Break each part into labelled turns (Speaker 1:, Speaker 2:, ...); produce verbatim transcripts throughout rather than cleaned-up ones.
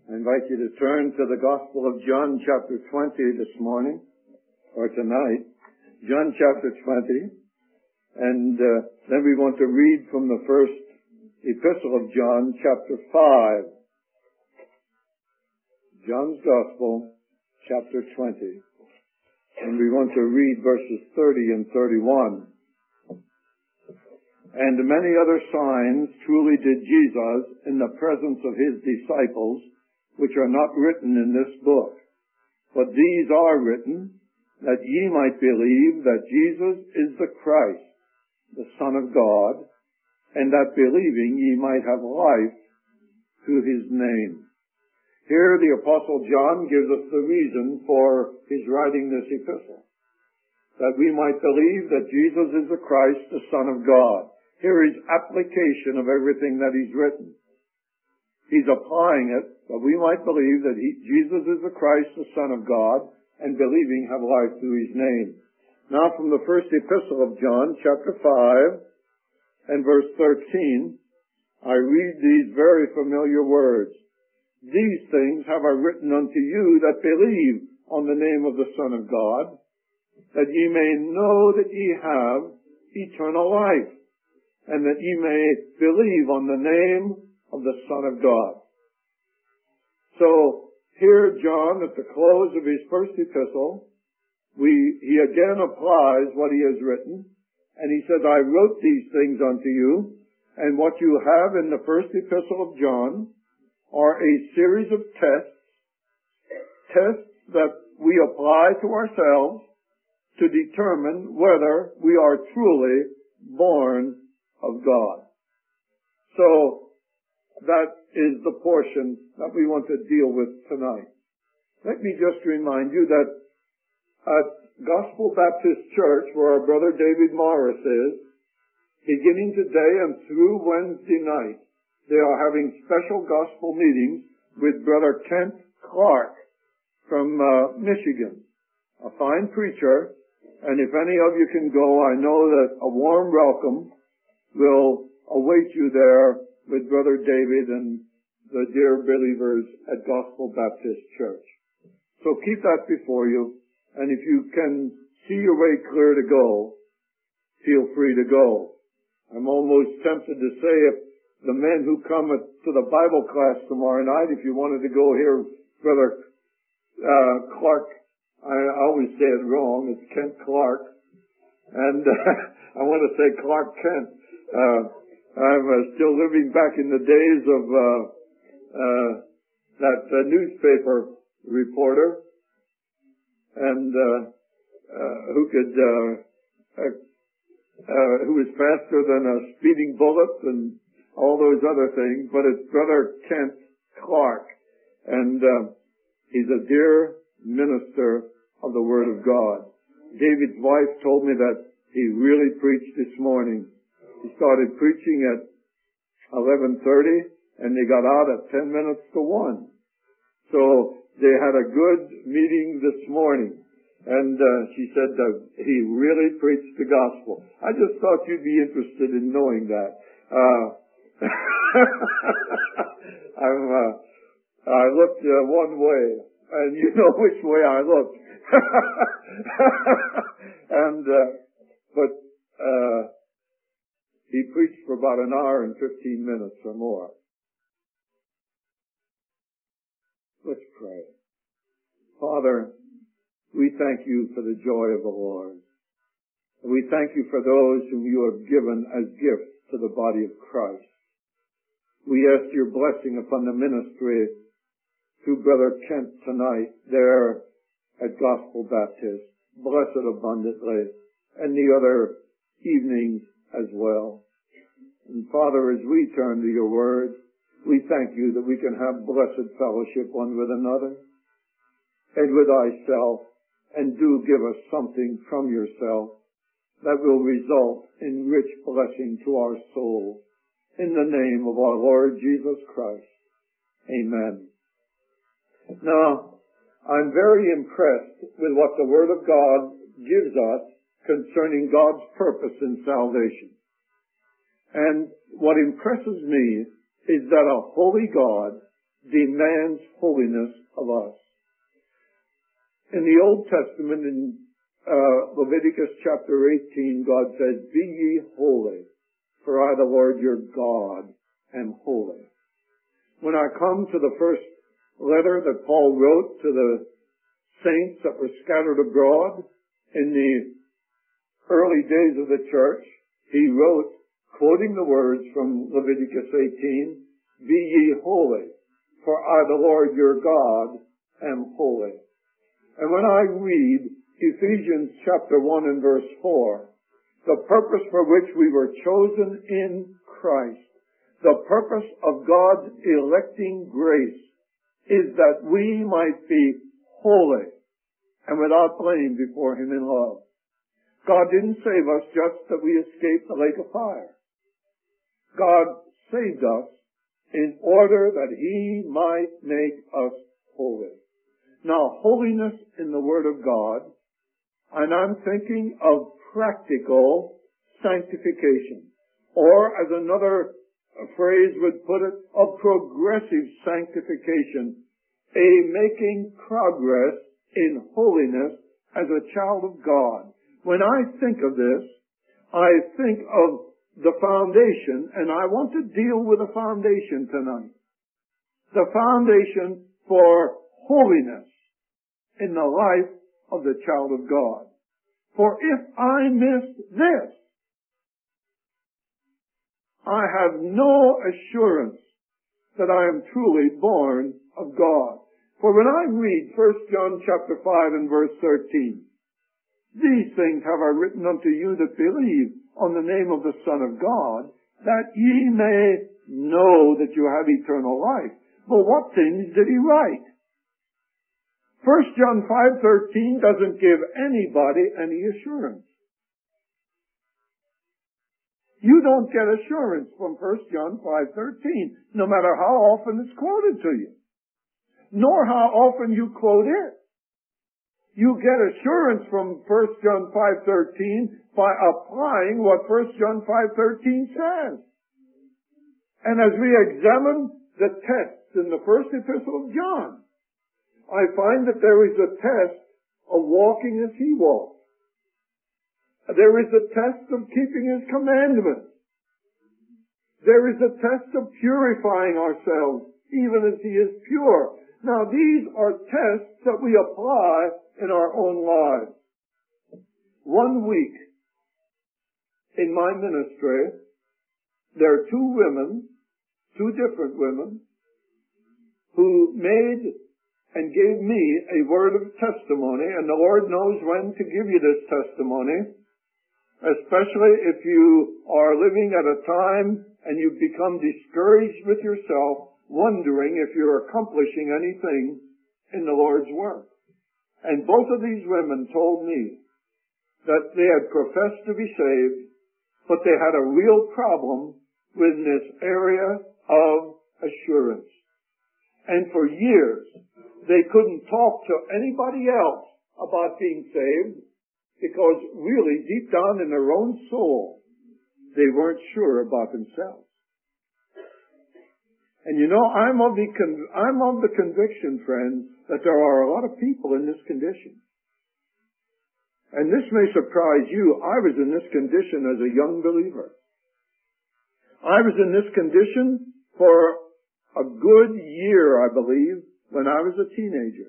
Speaker 1: I invite you to turn to the Gospel of John chapter twenty this morning, or tonight. John chapter twenty. And uh, then we want to read from the first epistle of John chapter five. John's Gospel chapter twenty. And we want to read verses thirty and thirty-one. And many other signs truly did Jesus in the presence of his disciples, which are not written in this book. But these are written, that ye might believe that Jesus is the Christ, the Son of God, and that believing ye might have life through his name. Here the Apostle John gives us the reason for his writing this epistle, that we might believe that Jesus is the Christ, the Son of God. Here is application of everything that he's written. He's applying it, that we might believe that he, Jesus is the Christ, the Son of God, and believing have life through his name. Now from the first epistle of John, chapter five, and verse thirteen, I read these very familiar words. These things have I written unto you that believe on the name of the Son of God, that ye may know that ye have eternal life, and that ye may believe on the name of the Son of God. So, here John, at the close of his first epistle, we, he again applies what he has written, and he says, I wrote these things unto you, and what you have in the first epistle of John are a series of tests, tests that we apply to ourselves to determine whether we are truly born of God. So, that is the portion that we want to deal with tonight. Let me just remind you that at Gospel Baptist Church, where our brother David Morris is, beginning today and through Wednesday night, they are having special gospel meetings with Brother Kent Clark from uh, Michigan, a fine preacher. And if any of you can go, I know that a warm welcome will await you there with Brother David and the dear believers at Gospel Baptist Church. So keep that before you, and if you can see your way clear to go, feel free to go. I'm almost tempted to say, if the men who come at, to the Bible class tomorrow night, if you wanted to go here, Brother uh, Clark, I always say it wrong, it's Kent Clark, and uh, I want to say Clark Kent. Uh, I'm uh, still living back in the days of uh, uh, that uh, newspaper reporter, and uh, uh, who could, uh, uh, uh, who was faster than a speeding bullet and all those other things. But it's Brother Kent Clark, and uh, he's a dear minister of the Word of God. David's wife told me that he really preached this morning. He started preaching at eleven thirty, and they got out at ten minutes to one. So they had a good meeting this morning. And uh, she said that he really preached the gospel. I just thought you'd be interested in knowing that. Uh, I'm, uh, I looked uh, one way, and you know which way I looked. and uh, but uh, he preached for about an hour and fifteen minutes or more. Let's pray. Father, we thank you for the joy of the Lord. We thank you for those whom you have given as gifts to the body of Christ. We ask your blessing upon the ministry through Brother Kent tonight there at Gospel Baptist. Bless it abundantly, and the other evenings as well. And Father, as we turn to your word, we thank you that we can have blessed fellowship one with another and with thyself, and do give us something from yourself that will result in rich blessing to our souls. In the name of our Lord Jesus Christ. Amen. Now, I'm very impressed with what the Word of God gives us concerning God's purpose in salvation. And what impresses me is that a holy God demands holiness of us. In the Old Testament, in uh, Leviticus chapter eighteen, God says, "Be ye holy, for I, the Lord your God, am holy." When I come to the first letter that Paul wrote to the saints that were scattered abroad in the early days of the church, he wrote, quoting the words from Leviticus eighteen, "Be ye holy, for I, the Lord your God, am holy." And when I read Ephesians chapter one and verse four, the purpose for which we were chosen in Christ, the purpose of God's electing grace, is that we might be holy and without blame before Him in love. God didn't save us just that we escaped the lake of fire. God saved us in order that He might make us holy. Now, holiness in the Word of God, and I'm thinking of practical sanctification, or as another phrase would put it, of progressive sanctification, a making progress in holiness as a child of God. When I think of this, I think of the foundation, and I want to deal with the foundation tonight. The foundation for holiness in the life of the child of God. For if I miss this, I have no assurance that I am truly born of God. For when I read First John chapter five and verse thirteen, "These things have I written unto you that believe on the name of the Son of God, that ye may know that you have eternal life." Well, what things did he write? First John five thirteen doesn't give anybody any assurance. You don't get assurance from First John five thirteen, no matter how often it's quoted to you, nor how often you quote it. You get assurance from First John five thirteen by applying what First John five thirteen says. And as we examine the tests in the first epistle of John, I find that there is a test of walking as he walked. There is a test of keeping his commandments. There is a test of purifying ourselves, even as he is pure. Now, these are tests that we apply in our own lives. One week in my ministry, there are two women, two different women, who made and gave me a word of testimony, and the Lord knows when to give you this testimony, especially if you are living at a time and you've become discouraged with yourself, wondering if you're accomplishing anything in the Lord's work. And both of these women told me that they had professed to be saved, but they had a real problem with this area of assurance. And for years, they couldn't talk to anybody else about being saved because really, deep down in their own soul, they weren't sure about themselves. And you know, I'm of the con- I'm of the conviction, friends, that there are a lot of people in this condition. And this may surprise you. I was in this condition as a young believer. I was in this condition for a good year, I believe, when I was a teenager.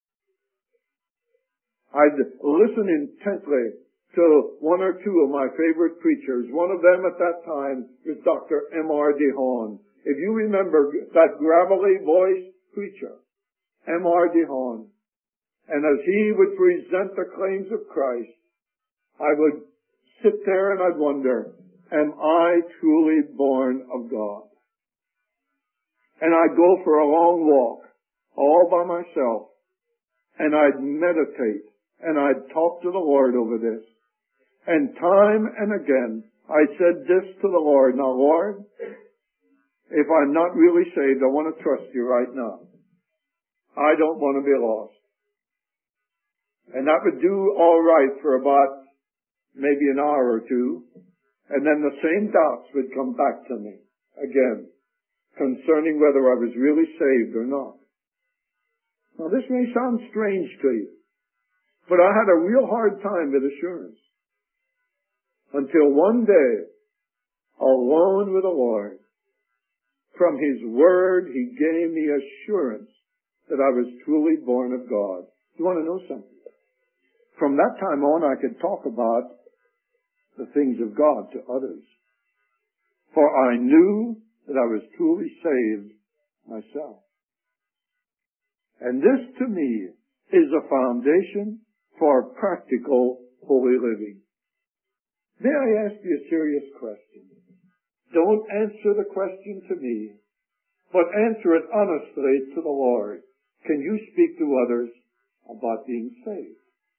Speaker 1: I'd listen intently to one or two of my favorite preachers. One of them at that time was Doctor M R DeHaan. If you remember that gravelly voiced preacher, M R DeHaan, and as he would present the claims of Christ, I would sit there and I'd wonder, am I truly born of God? And I'd go for a long walk, all by myself, and I'd meditate, and I'd talk to the Lord over this. And time and again, I said this to the Lord, now Lord, if I'm not really saved, I want to trust you right now. I don't want to be lost. And that would do all right for about maybe an hour or two, and then the same doubts would come back to me again. concerning whether I was really saved or not. Now this may sound strange to you, but I had a real hard time with assurance. Until one day, alone with the Lord, from His Word, He gave me assurance that I was truly born of God. You want to know something? From that time on, I could talk about the things of God to others. For I knew that I was truly saved myself. And this, to me, is a foundation for practical holy living. May I ask you a serious question? Don't answer the question to me, but answer it honestly to the Lord. Can you speak to others about being saved?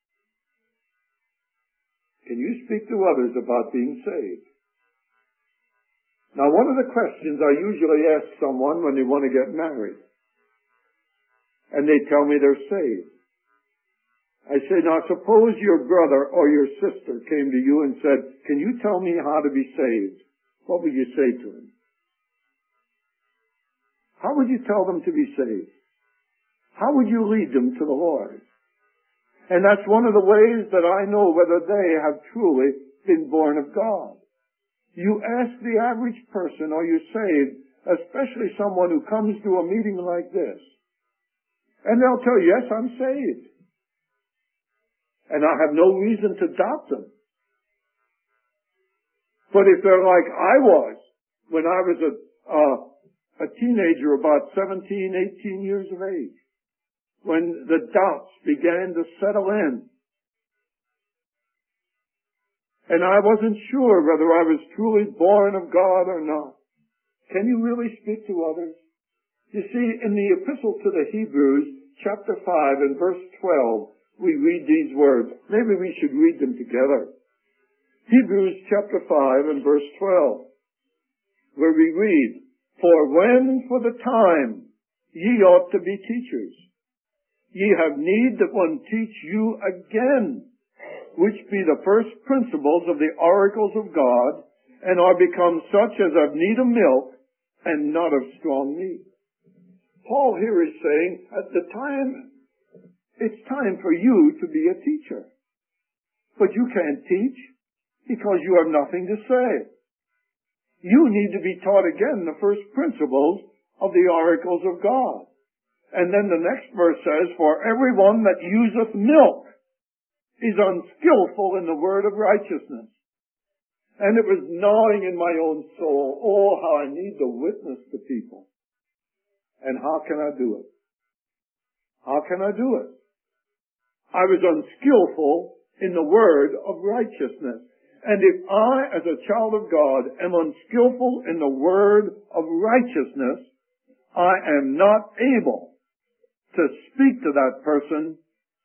Speaker 1: Can you speak to others about being saved? Now, one of the questions I usually ask someone when they want to get married, and they tell me they're saved. I say, now suppose your brother or your sister came to you and said, can you tell me how to be saved? What would you say to him? How would you tell them to be saved? How would you lead them to the Lord? And that's one of the ways that I know whether they have truly been born of God. You ask the average person, are you saved? Especially someone who comes to a meeting like this. And they'll tell you, yes, I'm saved. And I have no reason to doubt them. But if they're like I was, when I was a, uh, a teenager, about seventeen, eighteen years of age, when the doubts began to settle in, and I wasn't sure whether I was truly born of God or not. Can you really speak to others? You see, in the Epistle to the Hebrews, chapter five and verse twelve, we read these words. Maybe we should read them together. Hebrews chapter five and verse twelve, where we read, for when for the time ye ought to be teachers, ye have need that one teach you again, which be the first principles of the oracles of God, and are become such as have need of milk, and not of strong meat. Paul here is saying, at the time, it's time for you to be a teacher. But you can't teach because you have nothing to say. You need to be taught again the first principles of the oracles of God. And then the next verse says, for everyone that useth milk is unskillful in the word of righteousness. And it was gnawing in my own soul, oh, how I need to witness to people. And how can I do it? How can I do it? I was unskillful in the word of righteousness. And if I, as a child of God, am unskillful in the word of righteousness, I am not able to speak to that person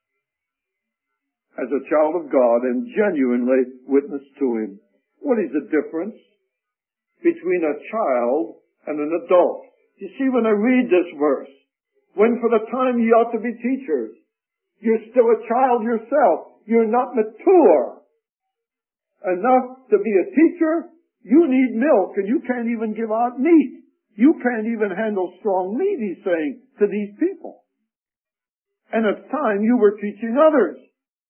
Speaker 1: as a child of God and genuinely witness to him. What is the difference between a child and an adult? You see, when I read this verse, when for the time ye ought to be teachers, you're still a child yourself. You're not mature enough to be a teacher. You need milk, and you can't even give out meat. You can't even handle strong meat, he's saying, to these people. And it's time you were teaching others.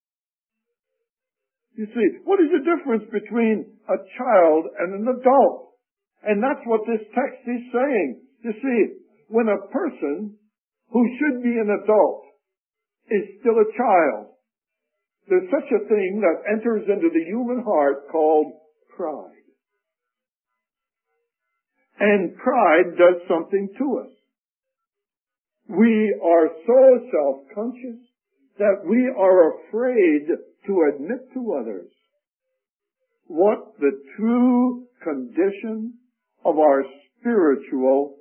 Speaker 1: You see, what is the difference between a child and an adult? And that's what this text is saying. You see, when a person who should be an adult is still a child, there's such a thing that enters into the human heart called pride. And pride does something to us. We are so self-conscious that we are afraid to admit to others what the true condition of our spiritual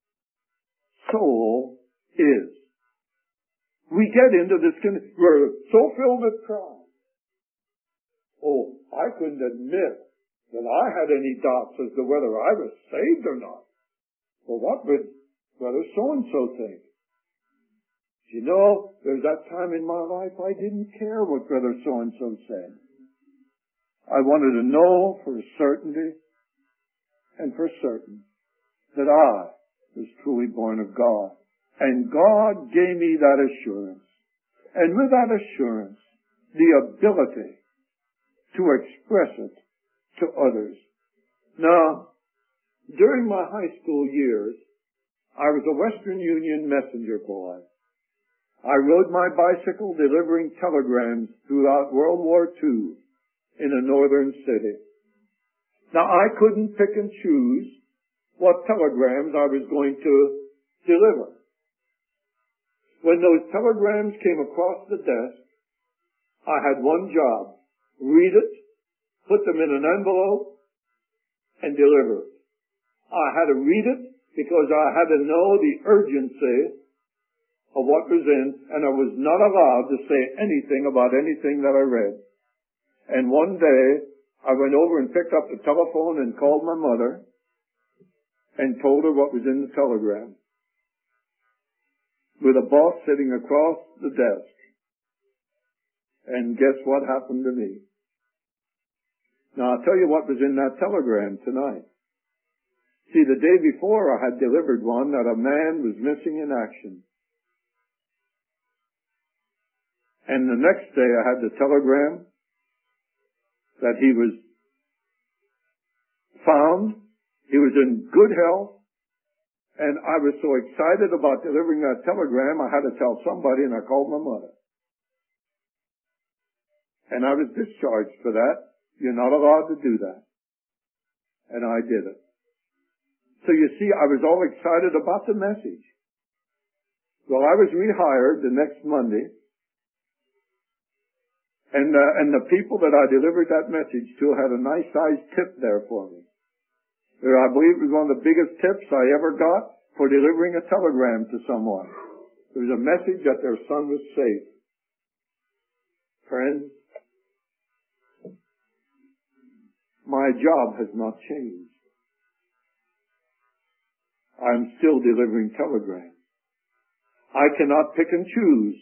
Speaker 1: soul is. We get into this, we're so filled with pride. Oh, I couldn't admit that I had any doubts as to whether I was saved or not. Well, what would Brother so-and-so think? You know, there's that time in my life I didn't care what Brother so-and-so said. I wanted to know for certainty and for certain that I was truly born of God. And God gave me that assurance. And with that assurance, the ability to express it to others. Now, during my high school years, I was a Western Union messenger boy. I rode my bicycle delivering telegrams throughout World War Two in a northern city. Now, I couldn't pick and choose what telegrams I was going to deliver. When those telegrams came across the desk, I had one job: read it, put them in an envelope, and deliver it. I had to read it because I had to know the urgency of what was in, and I was not allowed to say anything about anything that I read. And one day, I went over and picked up the telephone and called my mother and told her what was in the telegram, with a boss sitting across the desk. And guess what happened to me? Now, I'll tell you what was in that telegram tonight. See, the day before I had delivered one that a man was missing in action. And the next day I had the telegram that he was found, he was in good health, and I was so excited about delivering that telegram, I had to tell somebody, and I called my mother. And I was discharged for that. You're not allowed to do that. And I did it. So you see, I was all excited about the message. Well, I was rehired the next Monday, and uh, and the people that I delivered that message to had a nice sized tip there for me. I believe it was one of the biggest tips I ever got for delivering a telegram to someone. It was a message that their son was safe. Friends, my job has not changed. I'm still delivering telegrams. I cannot pick and choose.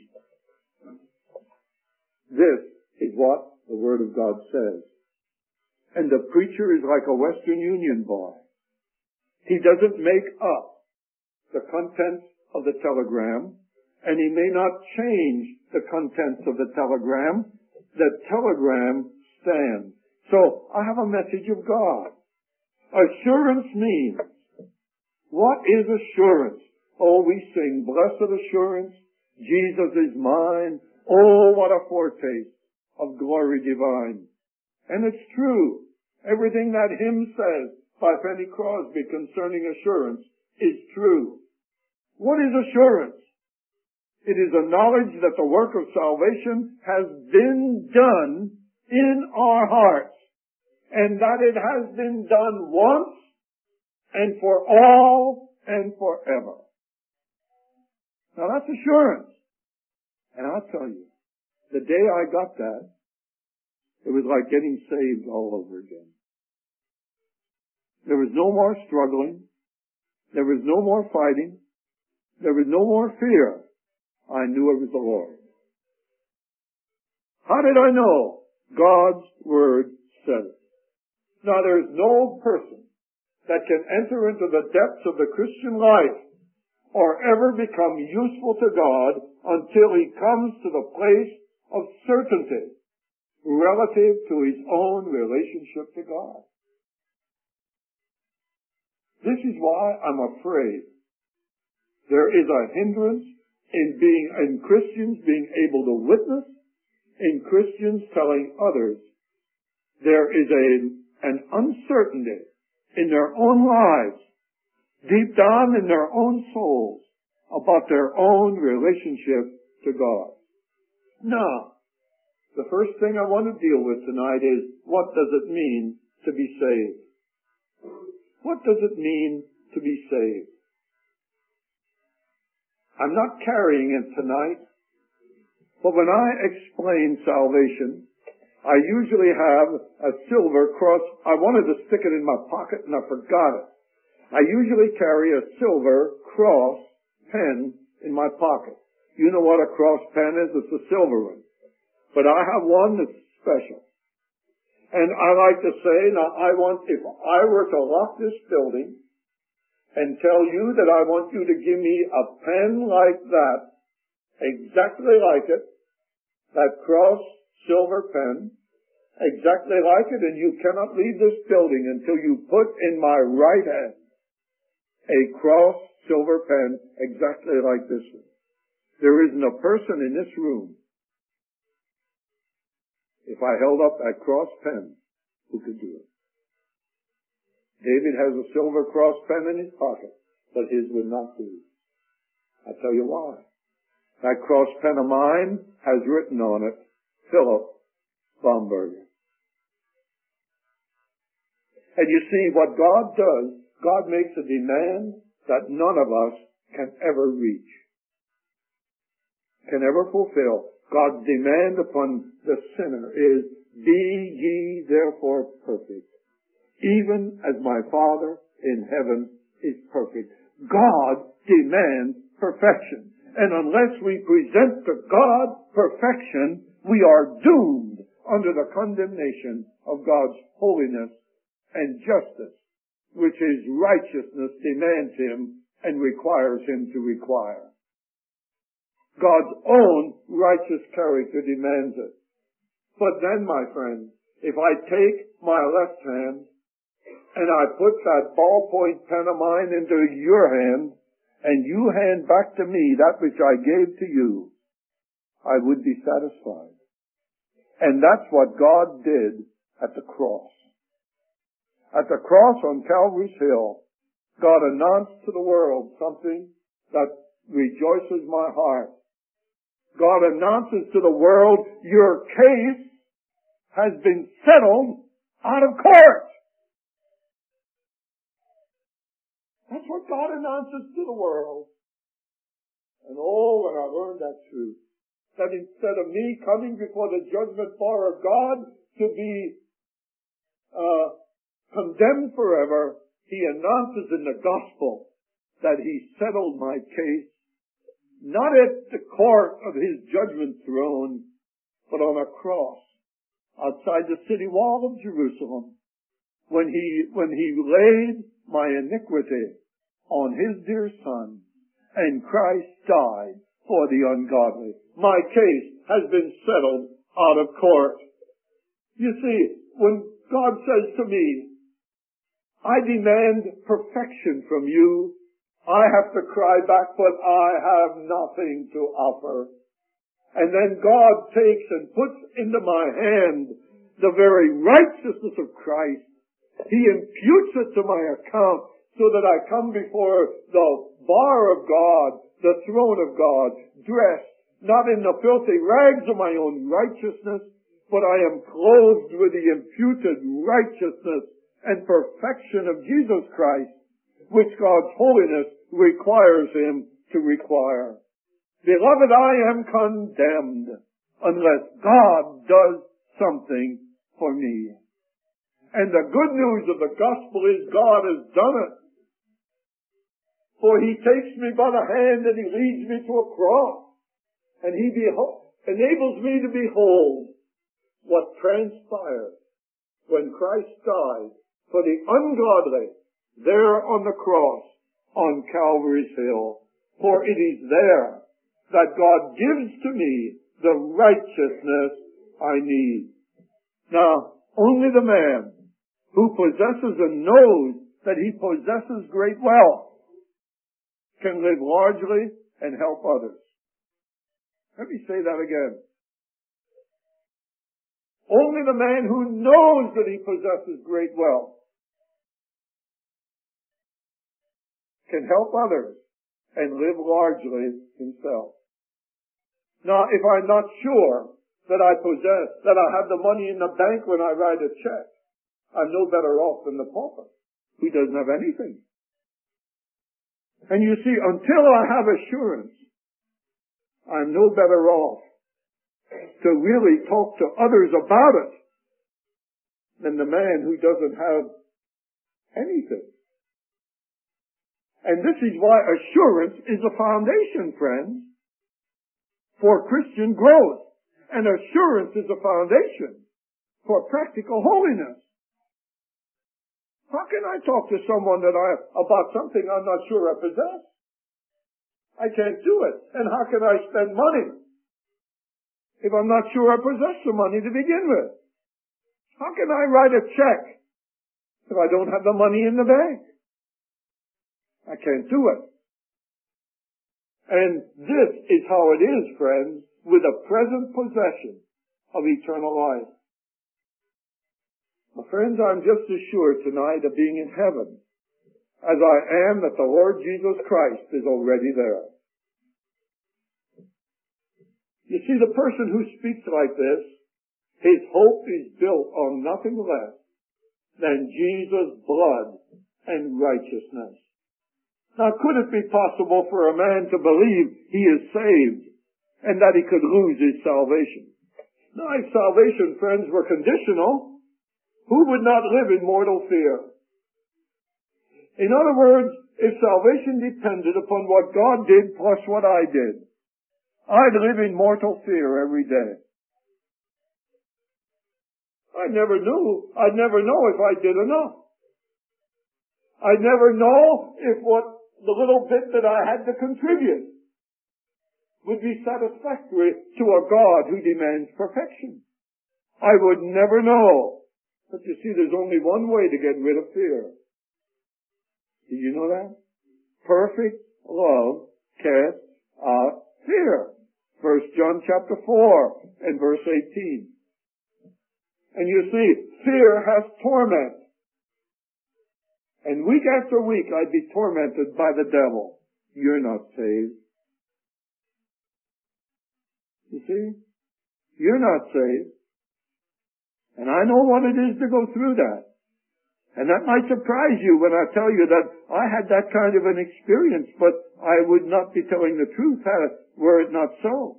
Speaker 1: This is what the Word of God says. And the preacher is like a Western Union boy. He doesn't make up the contents of the telegram, and he may not change the contents of the telegram. The telegram stands. So I have a message of God. Assurance means, what is assurance? Oh, we sing, blessed assurance, Jesus is mine. Oh, what a foretaste of glory divine. And it's true. Everything that hymn says by Fanny Crosby concerning assurance is true. What is assurance? It is a knowledge that the work of salvation has been done in our hearts, and that it has been done once and for all and forever. Now that's assurance. And I'll tell you, the day I got that, it was like getting saved all over again. There was no more struggling. There was no more fighting. There was no more fear. I knew it was the Lord. How did I know? God's Word said it. Now there's no person that can enter into the depths of the Christian life or ever become useful to God until he comes to the place of certainty relative to his own relationship to God. This is why I'm afraid there is a hindrance in being, in Christians being able to witness, in Christians telling others. There is a, an uncertainty in their own lives, deep down in their own souls, about their own relationship to God. Now, the first thing I want to deal with tonight is, what does it mean to be saved? What does it mean to be saved? I'm not carrying it tonight, but when I explain salvation, I usually have a silver cross. I wanted to stick it in my pocket and I forgot it. I usually carry a silver cross pen in my pocket. You know what a cross pen is? It's a silver one. But I have one that's special. And I like to say, now I want, if I were to lock this building and tell you that I want you to give me a pen like that, exactly like it, that cross silver pen, exactly like it, and you cannot leave this building until you put in my right hand a cross silver pen exactly like this one. There isn't a person in this room, if I held up that cross pen, who could do it. David has a silver cross pen in his pocket, but his would not do. I'll tell you why. That cross pen of mine has written on it, Philip Baumberger. And you see, what God does, God makes a demand that none of us can ever reach, can ever fulfill. God's demand upon the sinner is, be ye therefore perfect, even as my Father in heaven is perfect. God demands perfection. And unless we present to God perfection, we are doomed under the condemnation of God's holiness and justice, which His righteousness demands Him and requires Him to require. God's own righteous character demands it. But then, my friend, if I take my left hand and I put that ballpoint pen of mine into your hand, and you hand back to me that which I gave to you, I would be satisfied. And that's what God did at the cross. At the cross on Calvary's Hill, God announced to the world something that rejoices my heart. God announces to the world, your case has been settled out of court. That's what God announces to the world. And oh, when I learned that truth, that instead of me coming before the judgment bar of God to be uh, condemned forever, He announces in the gospel that He settled my case, not at the court of His judgment throne, but on a cross outside the city wall of Jerusalem, when He, when He laid my iniquity on His dear Son, and Christ died for the ungodly. My case has been settled out of court. You see, when God says to me, I demand perfection from you, I have to cry back, but I have nothing to offer. And then God takes and puts into my hand the very righteousness of Christ. He imputes it to my account so that I come before the bar of God, the throne of God, dressed not in the filthy rags of my own righteousness, but I am clothed with the imputed righteousness and perfection of Jesus Christ, which God's holiness requires Him to require. Beloved, I am condemned unless God does something for me. And the good news of the gospel is God has done it. For He takes me by the hand and He leads me to a cross. And He beho- enables me to behold what transpired when Christ died for the ungodly there on the cross on Calvary's Hill. For it is there that God gives to me the righteousness I need. Now, only the man who possesses and knows that he possesses great wealth can live largely and help others. Let me say that again. Only the man who knows that he possesses great wealth can help others and live largely himself. Now, if I'm not sure that I possess, that I have the money in the bank when I write a check, I'm no better off than the pauper who doesn't have anything. And you see, until I have assurance, I'm no better off to really talk to others about it than the man who doesn't have anything. And this is why assurance is a foundation, friends, for Christian growth. And assurance is a foundation for practical holiness. How can I talk to someone that I, about something I'm not sure I possess? I can't do it. And how can I spend money if I'm not sure I possess the money to begin with? How can I write a check if I don't have the money in the bank? I can't do it. And this is how it is, friends, with a present possession of eternal life. My friends, I'm just as sure tonight of being in heaven as I am that the Lord Jesus Christ is already there. You see, the person who speaks like this, his hope is built on nothing less than Jesus' blood and righteousness. Now, could it be possible for a man to believe he is saved and that he could lose his salvation? Now, if salvation, friends, were conditional, who would not live in mortal fear? In other words, if salvation depended upon what God did plus what I did, I'd live in mortal fear every day. I never knew, I'd never know if I did enough. I'd never know if what the little bit that I had to contribute would be satisfactory to a God who demands perfection. I would never know. But you see, there's only one way to get rid of fear. Did you know that? Perfect love casts out fear. First John chapter four and verse eighteen. And you see, fear has torment. And week after week I'd be tormented by the devil. You're not saved. You see? You're not saved. And I know what it is to go through that. And that might surprise you when I tell you that I had that kind of an experience, but I would not be telling the truth were it not so.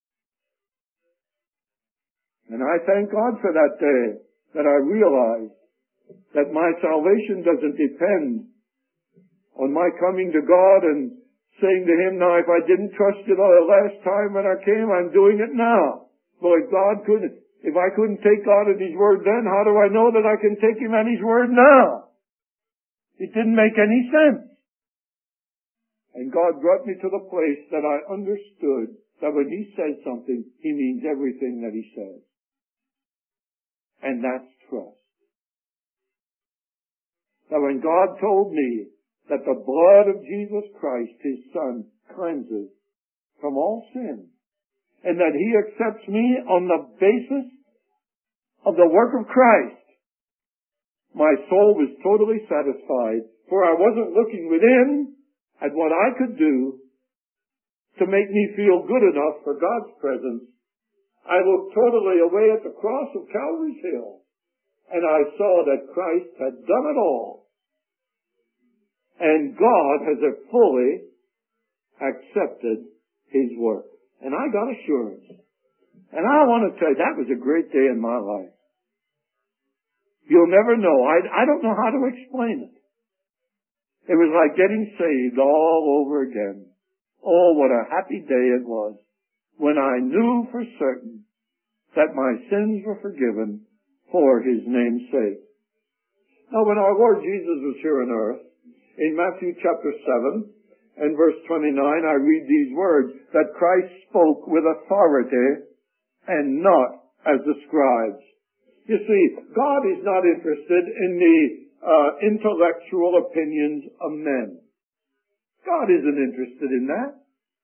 Speaker 1: And I thank God for that day that I realized that my salvation doesn't depend on my coming to God and saying to Him, now if I didn't trust you the last time when I came, I'm doing it now. Well, if God couldn't, if I couldn't take God at His word then, how do I know that I can take Him at His word now? It didn't make any sense. And God brought me to the place that I understood that when He says something, He means everything that He says. And that's trust. Now when God told me that the blood of Jesus Christ, His Son, cleanses from all sin, and that He accepts me on the basis of the work of Christ, my soul was totally satisfied, for I wasn't looking within at what I could do to make me feel good enough for God's presence. I looked totally away at the cross of Calvary's Hill, and I saw that Christ had done it all. And God has fully accepted His work. And I got assurance. And I want to tell you, that was a great day in my life. You'll never know. I, I don't know how to explain it. It was like getting saved all over again. Oh, what a happy day it was when I knew for certain that my sins were forgiven for His name's sake. Now, when our Lord Jesus was here on earth, in Matthew chapter seven and verse twenty-nine, I read these words, that Christ spoke with authority and not as the scribes. You see, God is not interested in the uh, intellectual opinions of men. God isn't interested in that.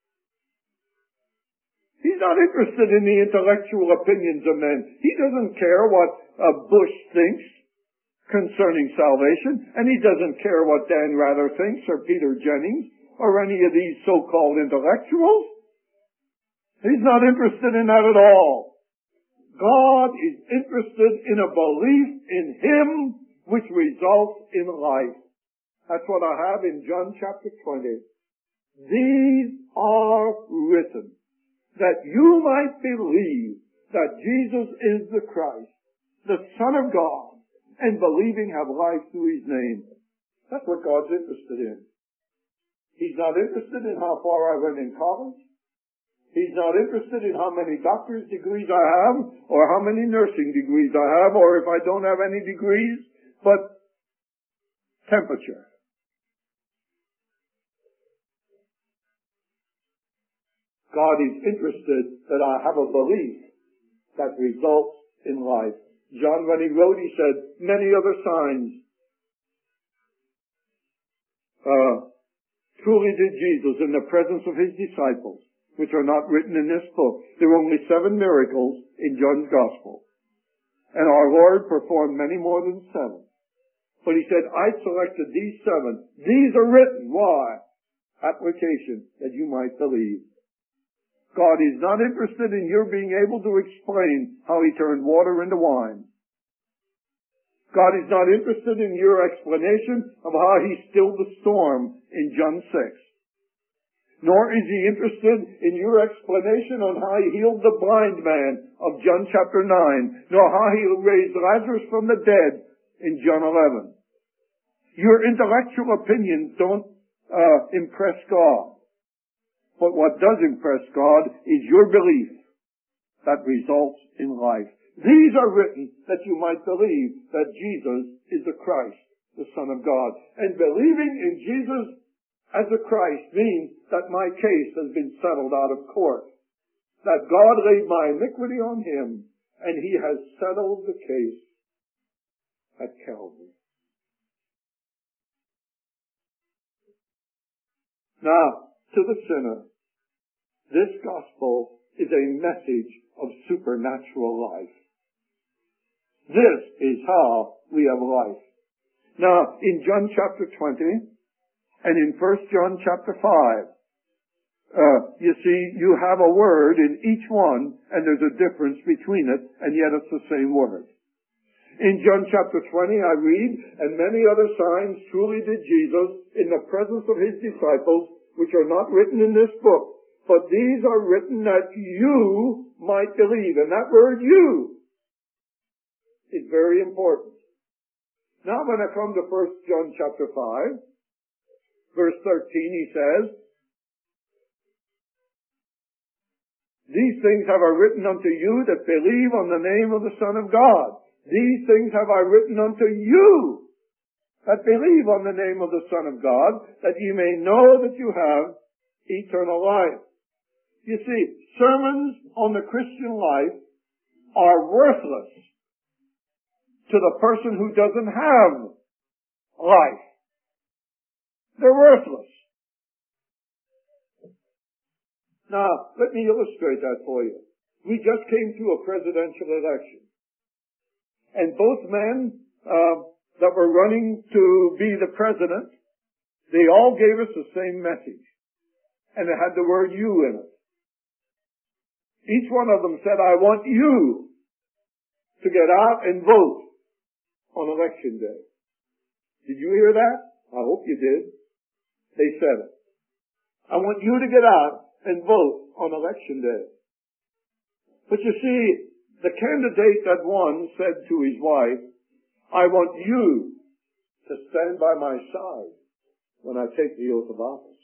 Speaker 1: He's not interested in the intellectual opinions of men. He doesn't care what uh, Bush thinks concerning salvation, and He doesn't care what Dan Rather thinks or Peter Jennings or any of these so-called intellectuals. He's not interested in that at all. God is interested in a belief in Him which results in life. That's what I have in John chapter twenty. These are written that you might believe that Jesus is the Christ, the Son of God, and believing have life through His name. That's what God's interested in. He's not interested in how far I went in college. He's not interested in how many doctor's degrees I have, or how many nursing degrees I have, or if I don't have any degrees. But temperature. God is interested that I have a belief that results in life. John, when he wrote, he said, many other signs uh, truly did Jesus in the presence of his disciples, which are not written in this book. There were only seven miracles in John's Gospel. And our Lord performed many more than seven. But he said, I selected these seven. These are written. Why? Application, that you might believe. God is not interested in your being able to explain how he turned water into wine. God is not interested in your explanation of how he stilled the storm in John six. Nor is he interested in your explanation on how he healed the blind man of John chapter nine, nor how he raised Lazarus from the dead in John eleven. Your intellectual opinions don't uh, impress God. But what does impress God is your belief that results in life. These are written that you might believe that Jesus is the Christ, the Son of God. And believing in Jesus as the Christ means that my case has been settled out of court. That God laid my iniquity on him, and he has settled the case at Calvary. Now, to the sinner, this gospel is a message of supernatural life. This is how we have life. Now, in John chapter twenty, and in First John chapter five, uh, you see, you have a word in each one, and there's a difference between it, and yet it's the same word. In John chapter twenty, I read, and many other signs truly did Jesus in the presence of his disciples, which are not written in this book, but these are written that you might believe. And that word you is very important. Now when I come to First John chapter five, verse thirteen, he says, these things have I written unto you that believe on the name of the Son of God. These things have I written unto you that believe on the name of the Son of God, that ye may know that you have eternal life. You see, sermons on the Christian life are worthless to the person who doesn't have life. They're worthless. Now, let me illustrate that for you. We just came through a presidential election. And both men uh, that were running to be the president, they all gave us the same message. And it had the word you in it. Each one of them said, I want you to get out and vote on election day. Did you hear that? I hope you did. They said it. I want you to get out and vote on election day. But you see, the candidate that won said to his wife, I want you to stand by my side when I take the oath of office.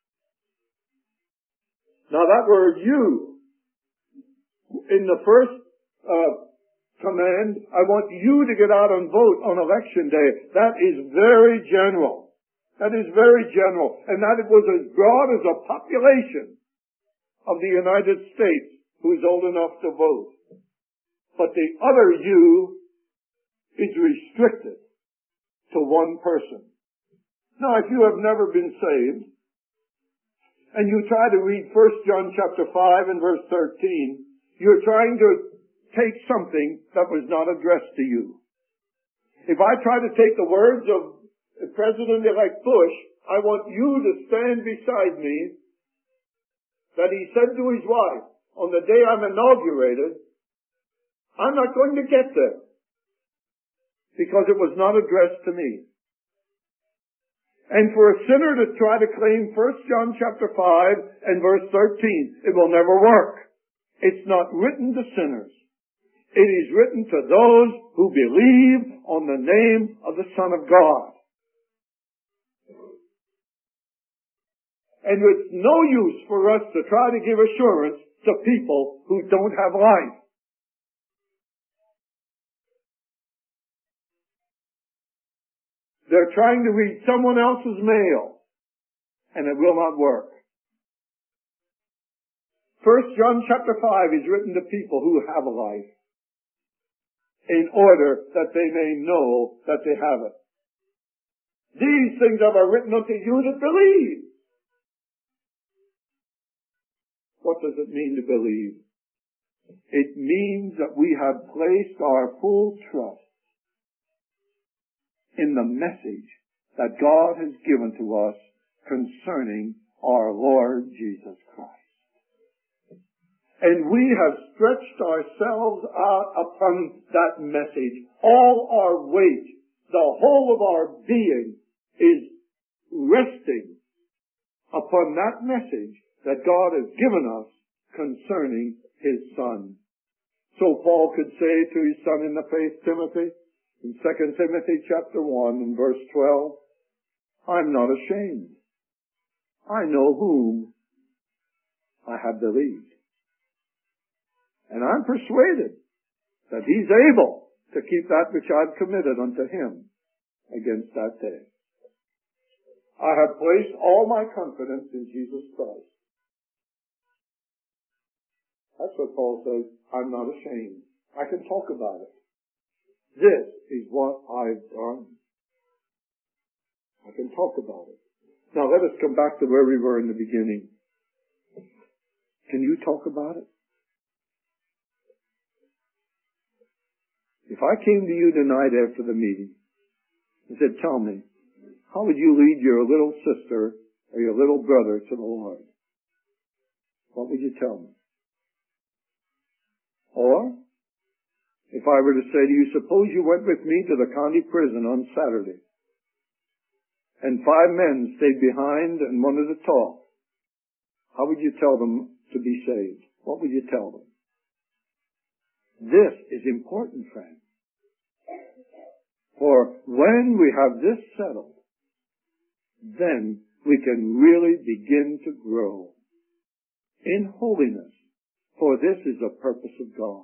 Speaker 1: Now that word you, in the first uh, command, I want you to get out and vote on election day. That is very general. That is very general. And that it was as broad as a population of the United States who is old enough to vote. But the other you is restricted to one person. Now, if you have never been saved, and you try to read First John chapter five and verse thirteen, you're trying to take something that was not addressed to you. If I try to take the words of President-elect Bush, I want you to stand beside me, that he said to his wife on the day I'm inaugurated, I'm not going to get there, because it was not addressed to me. And for a sinner to try to claim First John chapter five and verse thirteen, it will never work. It's not written to sinners. It is written to those who believe on the name of the Son of God. And it's no use for us to try to give assurance to people who don't have life. They're trying to read someone else's mail, and it will not work. First John chapter five is written to people who have a life, in order that they may know that they have it. These things have I written unto you that believe. What does it mean to believe? It means that we have placed our full trust in the message that God has given to us concerning our Lord Jesus Christ. And we have stretched ourselves out upon that message. All our weight, the whole of our being is resting upon that message that God has given us concerning His Son. So Paul could say to his son in the faith, Timothy, in Second Timothy chapter one and verse twelve, I'm not ashamed. I know whom I have believed. And I'm persuaded that He's able to keep that which I've committed unto Him against that day. I have placed all my confidence in Jesus Christ. That's what Paul says. I'm not ashamed. I can talk about it. This is what I've done. I can talk about it. Now let us come back to where we were in the beginning. Can you talk about it? If I came to you tonight after the meeting and said, tell me, how would you lead your little sister or your little brother to the Lord? What would you tell me? Or, if I were to say to you, suppose you went with me to the county prison on Saturday, and five men stayed behind and wanted to talk, how would you tell them to be saved? What would you tell them? This is important, friends. For when we have this settled, then we can really begin to grow in holiness, for this is the purpose of God.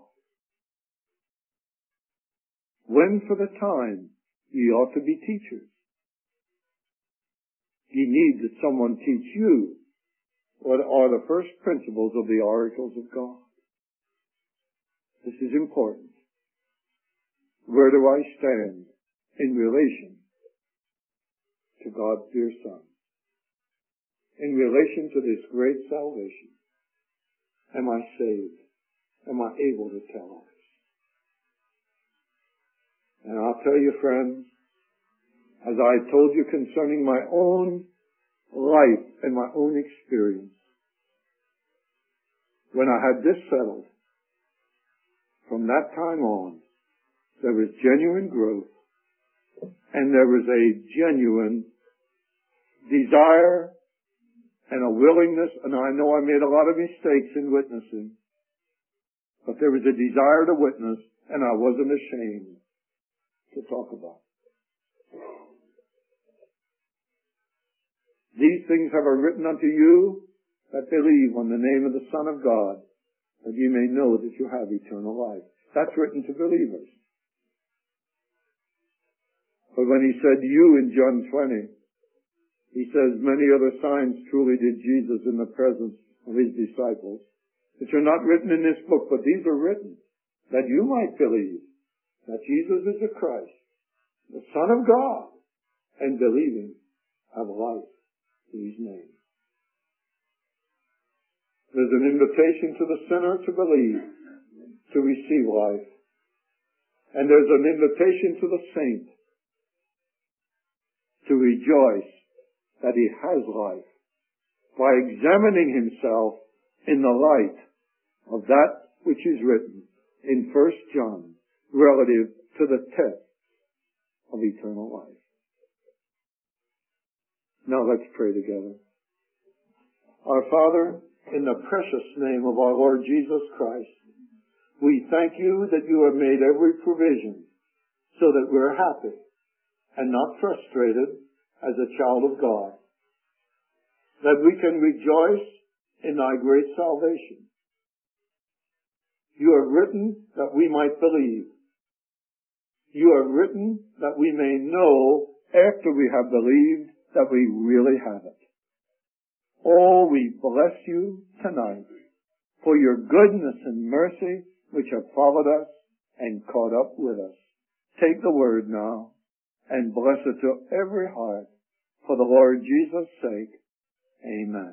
Speaker 1: When for the time ye ought to be teachers, ye need that someone teach you what are the first principles of the oracles of God. This is important. Where do I stand in relation to God's dear Son? In relation to this great salvation? Am I saved? Am I able to tell others? And I'll tell you, friends, as I told you concerning my own life and my own experience, when I had this settled, from that time on, there was genuine growth, and there was a genuine desire and a willingness, and I know I made a lot of mistakes in witnessing, but there was a desire to witness, and I wasn't ashamed to talk about it. These things have I written unto you that believe on the name of the Son of God, that ye may know that you have eternal life. That's written to believers. But when he said you in John twenty, he says, many other signs truly did Jesus in the presence of his disciples, which are not written in this book, but these are written that you might believe that Jesus is the Christ, the Son of God, and believing have life through his name. There's an invitation to the sinner to believe, to receive life. And there's an invitation to the saint to rejoice that he has life by examining himself in the light of that which is written in First John relative to the test of eternal life. Now let's pray together. Our Father, in the precious name of our Lord Jesus Christ, we thank you that you have made every provision so that we're happy and not frustrated as a child of God, that we can rejoice in thy great salvation. You have written that we might believe. You have written that we may know after we have believed that we really have it. Oh, we bless you tonight for your goodness and mercy which have followed us and caught up with us. Take the word now and bless it to every heart for the Lord Jesus' sake. Amen.